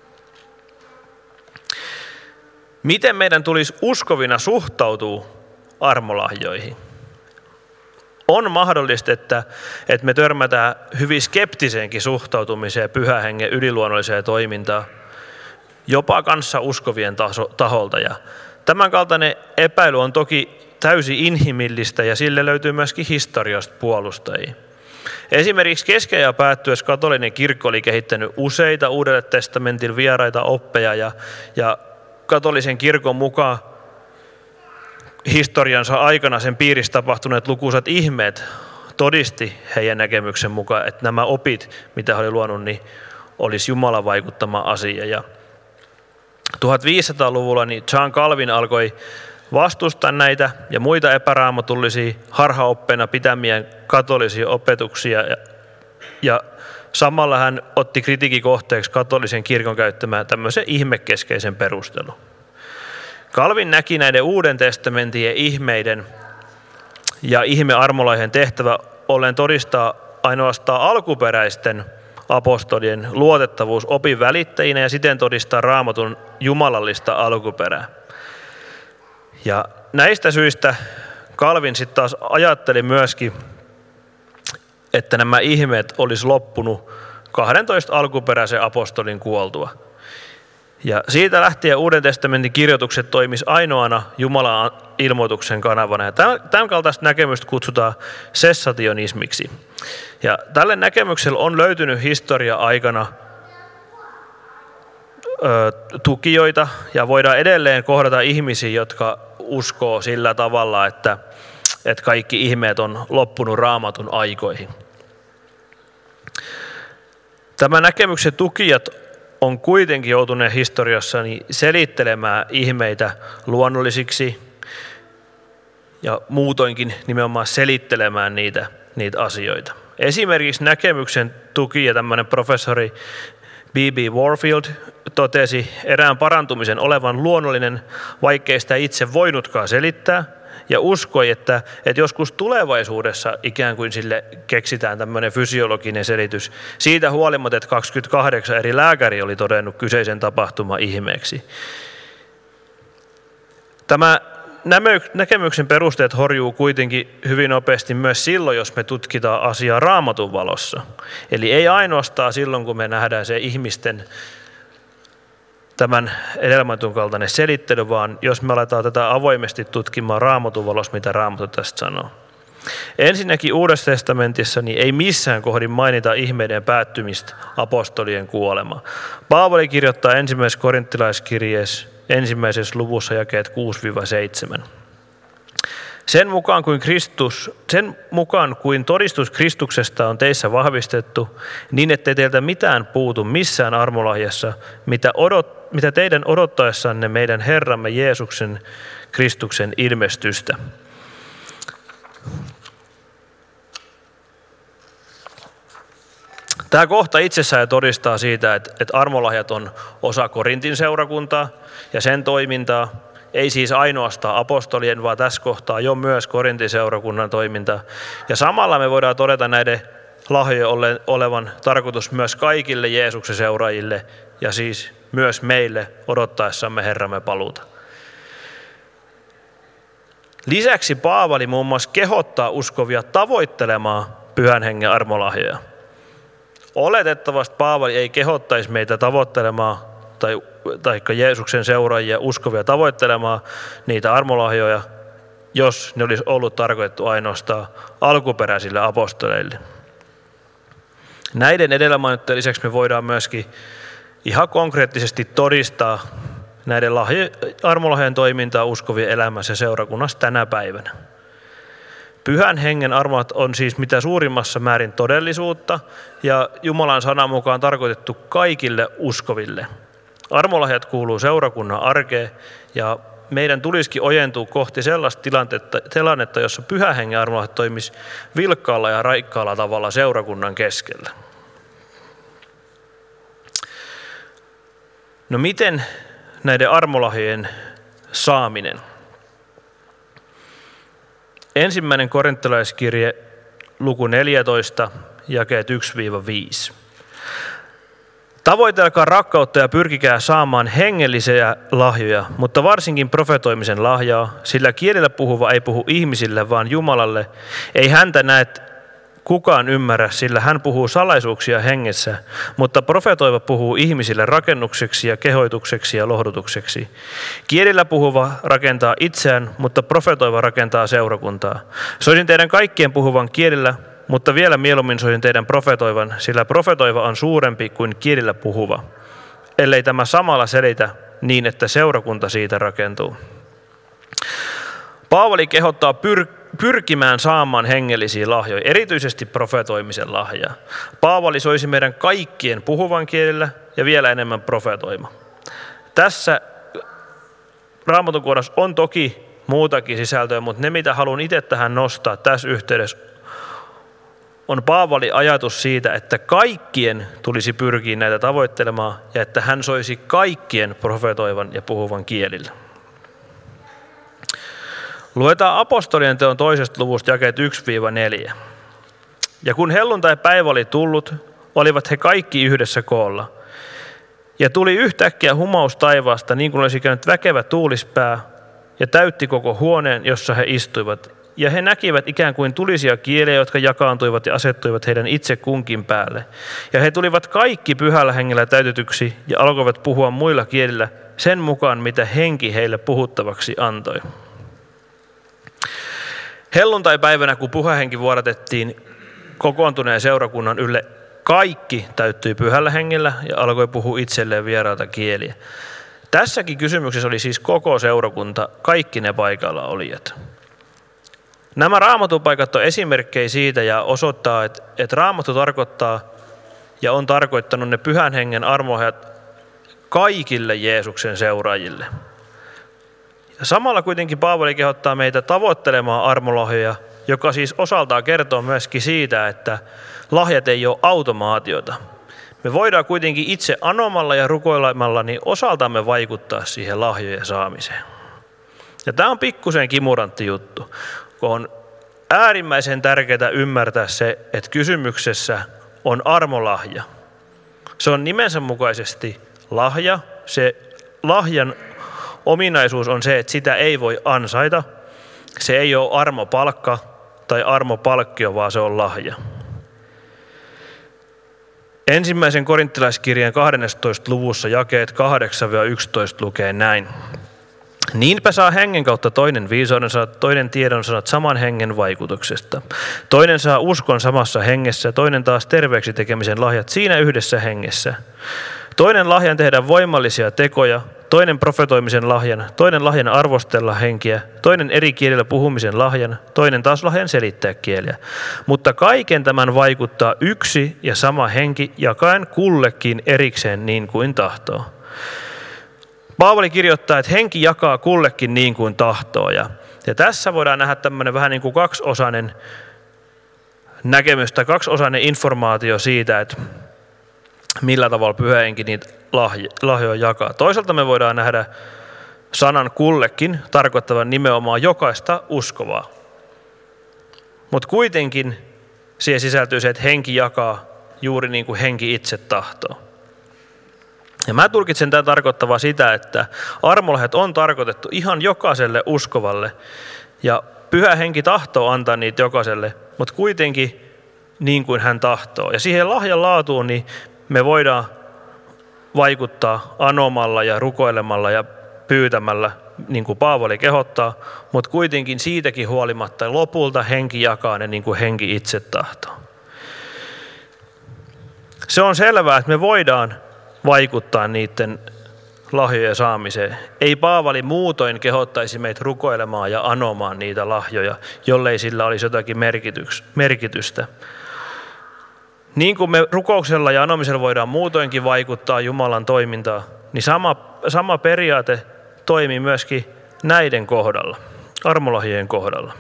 Miten meidän tulisi uskovina suhtautua armolahjoihin? On mahdollista, että, että me törmätään hyvin skeptiseenkin suhtautumiseen pyhän hengen yliluonnolliseen toimintaan, jopa kanssa uskovien taholta. Ja tämän kaltainen epäily on toki täysin inhimillistä ja sille löytyy myöskin historiasta puolustajia. Esimerkiksi keskiajan päättyessä katolinen kirkko oli kehittänyt useita Uudelle testamentille vieraita oppeja ja, ja katolisen kirkon mukaan historiansa aikana sen piirissä tapahtuneet lukuisat ihmeet todisti heidän näkemyksen mukaan, että nämä opit, mitä he oli luonut, niin olisi Jumalan vaikuttama asia. Ja tuhatviisisataaluvulla niin John Calvin alkoi vastustaa näitä ja muita epäraamatullisia harhaoppeina pitämiä katolisia opetuksia ja, ja samalla hän otti kritiikin kohteeksi katolisen kirkon käyttämään tämmöisen ihmekeskeisen perustelun. Calvin näki näiden Uuden testamentin ja ihmeiden ja ihmearmolahjojen tehtävä ollen todistaa ainoastaan alkuperäisten apostolien luotettavuus opin välittäjinä ja siten todistaa Raamatun jumalallista alkuperää. Ja näistä syistä Calvin sitten taas ajatteli myöskin, että nämä ihmeet olisi loppunut kahdentoista alkuperäisen apostolin kuoltua. Ja siitä lähtien Uuden testamentin kirjoitukset toimisi ainoana Jumalan ilmoituksen kanavana. Ja tämän kaltaista näkemystä kutsutaan sessationismiksi. Ja tälle näkemykselle on löytynyt historia aikana ö, tukijoita ja voidaan edelleen kohdata ihmisiä, jotka uskoo sillä tavalla, että, että kaikki ihmeet on loppunut Raamatun aikoihin. Tämän näkemyksen tukijat on kuitenkin joutuneet historiassani selittelemään ihmeitä luonnollisiksi ja muutoinkin nimenomaan selittelemään niitä, niitä asioita. Esimerkiksi näkemyksen tukija tämmöinen professori B B Warfield totesi erään parantumisen olevan luonnollinen, vaikkei sitä itse voinutkaan selittää, ja uskoi, että, että joskus tulevaisuudessa ikään kuin sille keksitään tämmöinen fysiologinen selitys. Siitä huolimatta, että kaksikymmentäkahdeksan eri lääkäri oli todennut kyseisen tapahtuman ihmeeksi. Tämä näkemyksen perusteet horjuu kuitenkin hyvin nopeasti myös silloin, jos me tutkitaan asiaa Raamatun valossa. Eli ei ainoastaan silloin, kun me nähdään se ihmisten tämän edelmätun kaltainen selittely, vaan jos me aletaan tätä avoimesti tutkimaan Raamatun valossa, mitä Raamattu tästä sanoo. Ensinnäkin Uudessa testamentissa niin ei missään kohdin mainita ihmeiden päättymistä apostolien kuolemaa. Paavali kirjoittaa ensimmäisessä korinttilaiskirjeessä ensimmäisessä luvussa jakeet kuusi seitsemän. Sen mukaan, kuin Kristus, sen mukaan kuin todistus Kristuksesta on teissä vahvistettu, niin ettei teiltä mitään puutu missään armolahjassa, mitä, odot, mitä teidän odottaessanne meidän Herramme Jeesuksen Kristuksen ilmestystä. Tämä kohta itsessään todistaa siitä, että, että armolahjat on osa Korintin seurakuntaa ja sen toimintaa. Ei siis ainoastaan apostolien, vaan tässä kohtaa jo myös Korintin seurakunnan toimintaa. Ja samalla me voidaan todeta näiden lahjojen olevan tarkoitus myös kaikille Jeesuksen seuraajille ja siis myös meille odottaessamme Herramme paluuta. Lisäksi Paavali muun muassa kehottaa uskovia tavoittelemaan Pyhän Hengen armolahjoja. Oletettavasti Paavali ei kehottaisi meitä tavoittelemaan tai, tai Jeesuksen seuraajia uskovia tavoittelemaan niitä armolahjoja, jos ne olisi ollut tarkoitettu ainoastaan alkuperäisille apostoleille. Näiden edellä mainittujen lisäksi me voidaan myöskin ihan konkreettisesti todistaa näiden lahjo- armolahjojen toimintaa uskovien elämässä seurakunnassa tänä päivänä. Pyhän hengen armolahjat on siis mitä suurimmassa määrin todellisuutta ja Jumalan sanan mukaan tarkoitettu kaikille uskoville. Armolahjat kuuluu seurakunnan arkeen ja meidän tulisikin ojentua kohti sellaista tilannetta, jossa pyhän hengen armolahjat toimisi vilkkaalla ja raikkaalla tavalla seurakunnan keskellä. No miten näiden armolahjojen saaminen? Ensimmäinen korintolaiskirje, luku neljätoista, jakeet yksi viisi. Tavoitelkaa rakkautta ja pyrkikää saamaan hengellisiä lahjoja, mutta varsinkin profetoimisen lahjaa, sillä kielellä puhuva ei puhu ihmisille, vaan Jumalalle. Ei häntä näe kukaan ymmärrä, sillä hän puhuu salaisuuksia hengessä, mutta profetoiva puhuu ihmisille rakennukseksi ja kehoitukseksi ja lohdutukseksi. Kielillä puhuva rakentaa itseään, mutta profetoiva rakentaa seurakuntaa. Soisin teidän kaikkien puhuvan kielillä, mutta vielä mieluummin soisin teidän profetoivan, sillä profetoiva on suurempi kuin kielillä puhuva, ellei tämä samalla selitä niin, että seurakunta siitä rakentuu. Paavali kehottaa pyr- pyrkimään saamaan hengellisiä lahjoja, erityisesti profetoimisen lahjaa. Paavali soisi meidän kaikkien puhuvan kielillä ja vielä enemmän profetoima. Tässä Raamatun kohdassa on toki muutakin sisältöä, mutta ne mitä haluan itse tähän nostaa tässä yhteydessä on Paavali ajatus siitä, että kaikkien tulisi pyrkiä näitä tavoittelemaan ja että hän soisi kaikkien profetoivan ja puhuvan kielillä. Luetaan apostolien teon toisesta luvusta jakeet yksi neljä. Ja kun helluntai-päivä oli tullut, olivat he kaikki yhdessä koolla. Ja tuli yhtäkkiä humaus taivaasta, niin kuin olisi käynyt väkevä tuulispää, ja täytti koko huoneen, jossa he istuivat. Ja he näkivät ikään kuin tulisia kieliä, jotka jakaantuivat ja asettuivat heidän itse kunkin päälle. Ja he tulivat kaikki pyhällä hengellä täytetyksi ja alkoivat puhua muilla kielillä sen mukaan, mitä henki heille puhuttavaksi antoi. Helluntai-päivänä, kun pyhä henki vuodatettiin kokoontuneen seurakunnan ylle, kaikki täyttyi pyhällä hengellä ja alkoi puhua itselleen vieraita kieliä. Tässäkin kysymyksessä oli siis koko seurakunta, kaikki ne paikalla olijat. Nämä raamatupaikat on esimerkkejä siitä ja osoittaa, että, että raamattu tarkoittaa ja on tarkoittanut ne pyhän hengen armolahjat kaikille Jeesuksen seuraajille. Ja samalla kuitenkin Paavali kehottaa meitä tavoittelemaan armolahjoja, joka siis osaltaan kertoo myöskin siitä, että lahjat ei ole automaatiota. Me voidaan kuitenkin itse anomalla ja rukoilemalla niin osaltamme vaikuttaa siihen lahjojen saamiseen. Ja tämä on pikkusen kimurantti juttu, kun on äärimmäisen tärkeää ymmärtää se, että kysymyksessä on armolahja. Se on nimensä mukaisesti lahja. Se lahjan ominaisuus on se, että sitä ei voi ansaita. Se ei ole armopalkka tai armopalkkio, vaan se on lahja. Ensimmäisen korinttilaiskirjeen kahdennessatoista luvussa jakeet kahdeksan yksitoista lukee näin. Niinpä saa hengen kautta toinen viisauden sanat, toinen tiedon sanat saman hengen vaikutuksesta. Toinen saa uskon samassa hengessä, toinen taas terveeksi tekemisen lahjat siinä yhdessä hengessä. Toinen lahjan tehdä voimallisia tekoja, toinen profetoimisen lahjan, toinen lahjan arvostella henkiä, toinen eri kielillä puhumisen lahjan, toinen taas lahjan selittää kieliä. Mutta kaiken tämän vaikuttaa yksi ja sama henki, jakaen kullekin erikseen niin kuin tahtoo. Paavali kirjoittaa, että henki jakaa kullekin niin kuin tahtoo. Ja, ja tässä voidaan nähdä tämmöinen vähän niin kuin kaksiosainen näkemys tai kaksiosainen informaatio siitä, että millä tavalla pyhä henki niitä lahjoja jakaa. Toisaalta me voidaan nähdä sanan kullekin tarkoittavan nimenomaan jokaista uskovaa. Mutta kuitenkin siihen sisältyy se, että henki jakaa juuri niin kuin henki itse tahtoo. Ja mä tulkitsen tämän tarkoittavaa sitä, että armolahjat on tarkoitettu ihan jokaiselle uskovalle ja pyhä henki tahtoo antaa niitä jokaiselle, mutta kuitenkin niin kuin hän tahtoo. Ja siihen lahjan laatuun niin me voidaan vaikuttaa anomalla ja rukoilemalla ja pyytämällä niin kuin Paavali kehottaa, mutta kuitenkin siitäkin huolimatta lopulta henki jakaa ne niin kuin henki itse tahtoo. Se on selvää, että me voidaan vaikuttaa niiden lahjojen saamiseen. Ei Paavali muutoin kehottaisi meitä rukoilemaan ja anomaan niitä lahjoja, jollei sillä olisi jotakin merkitystä. Niin kuin me rukouksella ja anomisella voidaan muutoinkin vaikuttaa Jumalan toimintaan, niin sama, sama periaate toimii myöskin näiden kohdalla, armolahjojen kohdalla.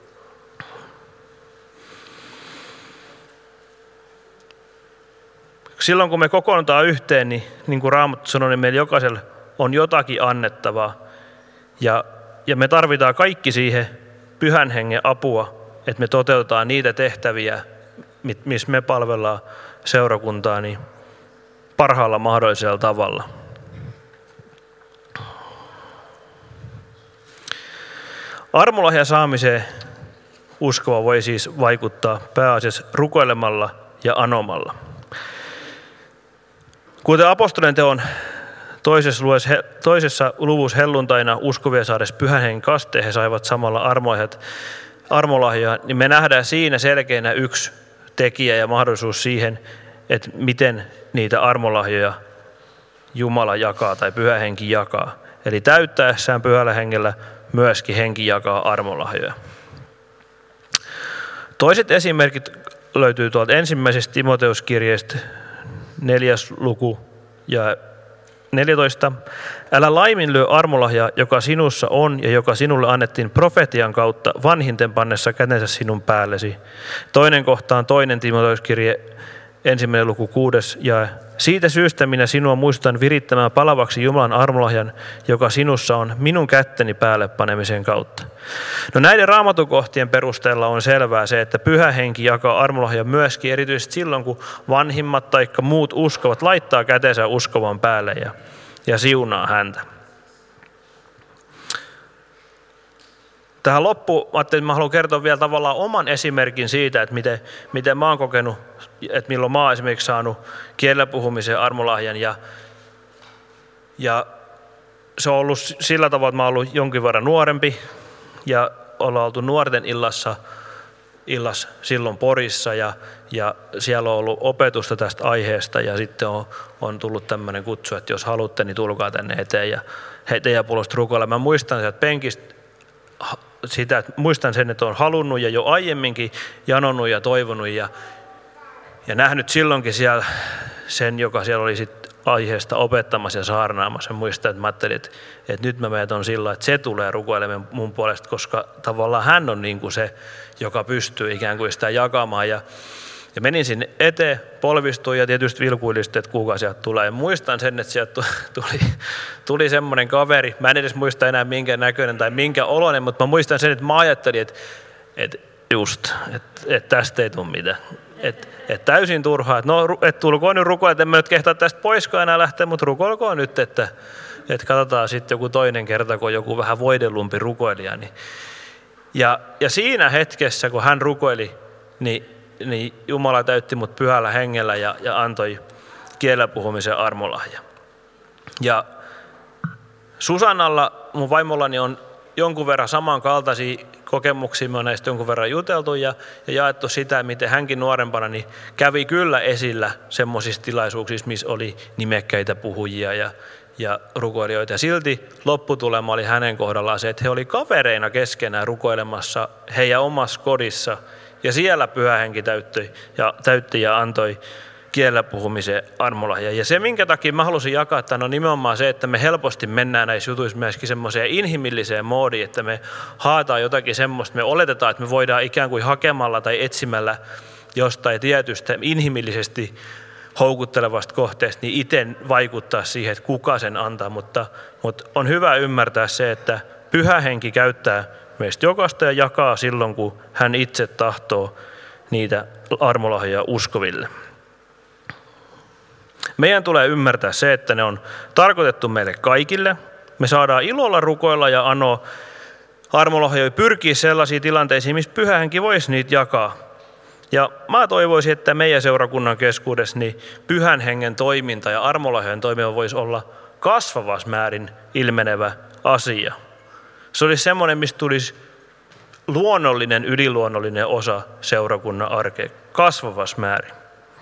Silloin kun me kokoonnutaan yhteen, niin, niin kuin Raamattu sanoi, niin meillä jokaisella on jotakin annettavaa. Ja, ja me tarvitaan kaikki siihen pyhän hengen apua, että me toteutetaan niitä tehtäviä, missä me palvellaan seurakuntaa niin parhaalla mahdollisella tavalla. Armolahjan saamiseen uskova voi siis vaikuttaa pääasiassa rukoilemalla ja anomalla. Kuten apostolien teon toisessa, toisessa luvussa helluntaina uskovia saadessa pyhän hengen kasteen, he saivat samalla armolahjaa, niin me nähdään siinä selkeänä yksi tekijä ja mahdollisuus siihen, että miten niitä armolahjoja Jumala jakaa tai pyhä henki jakaa. Eli täyttäessään pyhällä hengellä myöskin henki jakaa armolahjoja. Toiset esimerkit löytyy tuolta ensimmäisestä Timoteuskirjeestä, neljäs luku ja neljätoista. Älä laiminlyö armolahjaa, joka sinussa on ja joka sinulle annettiin profetian kautta vanhinten pannessa kätensä sinun päällesi. Toinen kohta on toinen Timoteuskirje, ensimmäinen luku kuudes ja siitä syystä minä sinua muistutan virittämään palavaksi Jumalan armolahjan, joka sinussa on minun kätteni päälle panemisen kautta. No näiden raamatukohtien perusteella on selvää se, että pyhä henki jakaa armolahjan myöskin erityisesti silloin, kun vanhimmat tai muut uskovat laittaa kätensä uskovan päälle ja, ja siunaa häntä. Tähän loppuun ajattelin, että mä haluan kertoa vielä tavallaan oman esimerkin siitä, että miten, miten mä oon kokenut, että milloin mä oon esimerkiksi saanut kielellä puhumisen armolahjan. Ja, ja se on ollut sillä tavalla, että mä oon ollut jonkin verran nuorempi ja ollaan oltu nuorten illassa, illassa silloin Porissa ja, ja siellä on ollut opetusta tästä aiheesta ja sitten on, on tullut tämmöinen kutsu, että jos haluatte, niin tulkaa tänne eteen ja he teidän puolesta rukoilla. Mä muistan sieltä penkistä, sitä, että muistan sen, että olen halunnut ja jo aiemminkin janonnut ja toivonut ja, ja nähnyt silloinkin siellä sen, joka siellä oli sit aiheesta opettamassa ja saarnaamassa. Muistan, että mä ajattelin, että, että nyt mä meidät on sillä, että se tulee rukoilemaan mun puolesta, koska tavallaan hän on niin kuin se, joka pystyy ikään kuin sitä jakamaan. Ja, ja menin sinne eteen, polvistuin ja tietysti vilkuilin, että kuka sieltä tulee. Ja muistan sen, että sieltä tuli, tuli semmoinen kaveri. Mä en edes muista enää minkä näköinen tai minkä oloinen, mutta mä muistan sen, että mä ajattelin, että, että just, että, että tästä ei tule mitään. Että, että täysin turhaa, että no, että tulkoon nyt rukoilla, että en mä nyt kehtaa tästä poiskaan enää lähteä, mutta rukoilkoon nyt, että, että katsotaan sitten joku toinen kerta, kun joku vähän voidellumpi rukoilija. Niin. Ja, ja siinä hetkessä, kun hän rukoili, niin niin Jumala täytti mut pyhällä hengellä ja, ja antoi kielellä puhumisen armolahja. Ja Susannalla, mun vaimollani, on jonkun verran samankaltaisia kokemuksia, me on näistä jonkun verran juteltu ja, ja jaettu sitä, miten hänkin nuorempana niin kävi kyllä esillä semmoisissa tilaisuuksissa, missä oli nimekkäitä puhujia ja, ja rukoilijoita. Ja silti lopputulema oli hänen kohdallaan se, että he oli kavereina keskenään rukoilemassa heidän omassa kodissa. Ja siellä pyhä henki täytti ja, täytti ja antoi kielellä puhumisen armolahja. Ja se, minkä takia mä halusin jakaa tämän, on nimenomaan se, että me helposti mennään näissä jutuissa myöskin semmoiseen inhimilliseen moodiin, että me haetaan jotakin semmoista, me oletetaan, että me voidaan ikään kuin hakemalla tai etsimällä jostain tietystä inhimillisesti houkuttelevasta kohteesta, niin itse vaikuttaa siihen, että kuka sen antaa. Mutta, mutta on hyvä ymmärtää se, että pyhä henki käyttää meistä jokaista ja jakaa silloin, kun hän itse tahtoo niitä armolahjoja uskoville. Meidän tulee ymmärtää se, että ne on tarkoitettu meille kaikille. Me saadaan ilolla rukoilla ja anoa armolahjoja, pyrkiä sellaisiin tilanteisiin, missä pyhä henki voisi niitä jakaa. Ja mä toivoisin, että meidän seurakunnan keskuudessa niin pyhän hengen toiminta ja armolahjojen toiminta voisi olla kasvavassa määrin ilmenevä asia. Se olisi semmoinen, mistä tulisi luonnollinen, yliluonnollinen osa seurakunnan arkea kasvavassa määrin.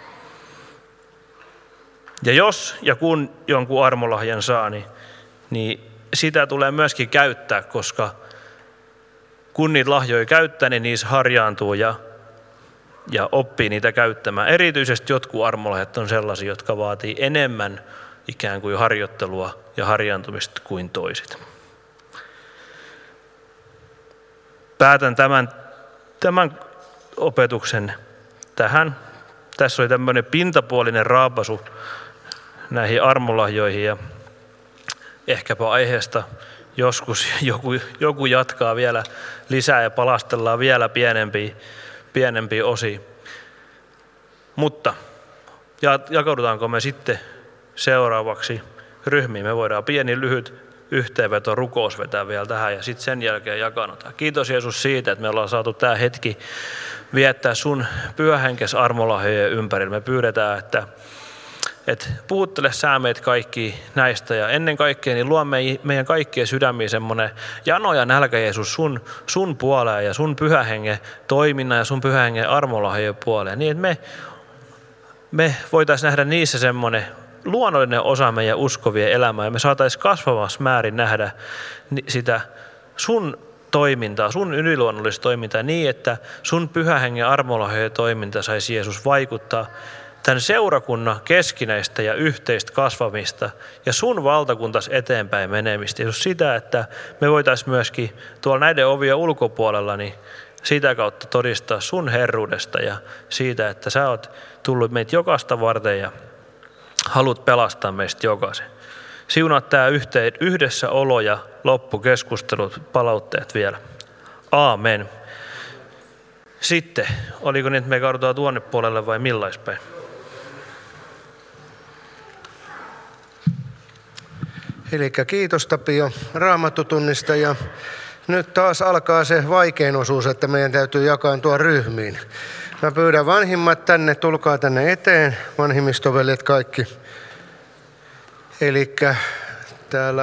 Ja jos ja kun jonkun armolahjan saa, niin, niin sitä tulee myöskin käyttää, koska kun niitä lahjoja käyttää, niin niissä harjaantuu ja, ja oppii niitä käyttämään. Erityisesti jotkut armolahjat on sellaisia, jotka vaatii enemmän ikään kuin harjoittelua ja harjaantumista kuin toiset. Päätän tämän, tämän opetuksen tähän. Tässä oli tämmöinen pintapuolinen raapasu näihin armolahjoihin ja ehkäpä aiheesta joskus joku, joku jatkaa vielä lisää ja palastellaan vielä pienempiä, pienempiä osia. Mutta jakaudutaanko me sitten seuraavaksi ryhmiin? Me voidaan pieni lyhyt yhteenveto, rukous vetää vielä tähän ja sitten sen jälkeen jakannutaan. Kiitos Jeesus siitä, että me ollaan saatu tämä hetki viettää sun pyhähenkes armolahjojen ympärillä. Me pyydetään, että, että puhuttele sä meitä kaikki näistä ja ennen kaikkea niin luo meidän kaikkien sydämiin semmoinen jano ja nälkä Jeesus sun, sun puoleen ja sun pyhähengen toiminnan ja sun pyhähengen armolahjojen puoleen. Niin että me, me voitaisiin nähdä niissä semmoinen luonnollinen osa meidän uskovien elämää ja me saataisiin kasvavassa määrin nähdä sitä sun toimintaa, sun yliluonnollista toimintaa niin, että sun pyhähengen armolahjojen toiminta saisi Jeesus vaikuttaa tämän seurakunnan keskinäistä ja yhteistä kasvamista ja sun valtakuntas eteenpäin menemistä. Jeesus sitä, että me voitaisiin myöskin tuolla näiden ovien ulkopuolella niin sitä kautta todistaa sun herruudesta ja siitä, että sä oot tullut meitä jokaista varten ja haluat pelastaa meistä jokaisen. Siunaa tämä yhdessä olo ja loppukeskustelut, palautteet vielä. Aamen. Sitten, oliko niin, että me kaudutaan tuonne puolelle vai millaispäin? Eli kiitos Tapio Raamattutunnista ja nyt taas alkaa se vaikein osuus, että meidän täytyy jakaantua ryhmiin. Mä pyydän vanhimmat tänne, tulkaa tänne eteen, vanhimmistoveljet kaikki. Elikkä täällä